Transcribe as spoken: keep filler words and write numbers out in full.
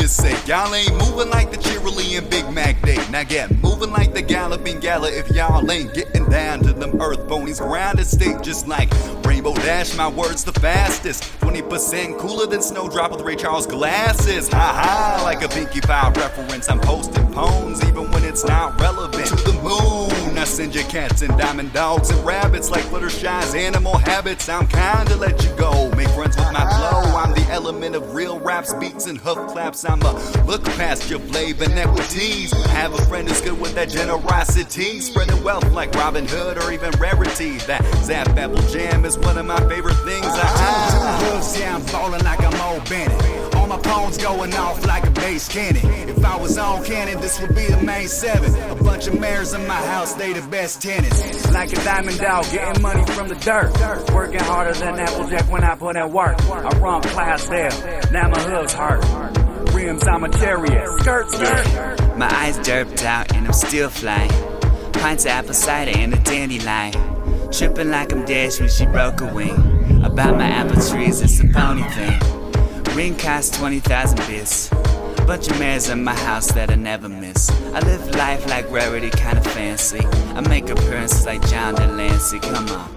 just say y'all ain't moving like the Cheerilee Big Mac Day. Now get moving like the Galloping Gala if y'all ain't getting down to them earth ponies. Grounded state just like Rainbow Dash, my words the fastest. twenty percent cooler than Snowdrop with Ray Charles glasses. Ha ha, like a Pinkie Pie reference. I'm posting poems even when it's not relevant. To the moon, I send your cats and diamond dogs and rabbits like Fluttershy's animal habits. I'm kinda let you go, make friends with my flow. I'm the element of real raps, beats, and hoof claps. I'ma look past your blave inequities. Have a friend who's good with that generosity, spreading wealth like Robin Hood or even Rarity. That Zap Apple Jam is one of my favorite things. I yeah, I'm ballin' like I'm old Bennett. All my poems going off like a bass cannon. If I was on cannon, this would be the main seven. A bunch of mares in my house, they the best tenants. Like a diamond dog, getting money from the dirt. Working harder than Applejack when I put in work. I run Clydesdale, now my hood's hurt. Rims, I'm a chariot. Skirt, skirt. Yeah. My eyes derped out and I'm still flying. Pints of apple cider and a dandelion. Tripping like I'm Dash when she broke a wing. About my apple trees, it's a pony thing. Ring cost twenty thousand bits. Bunch of mares in my house that I never miss. I live life like Rarity, kinda fancy. I make appearances like John Delancey, come on.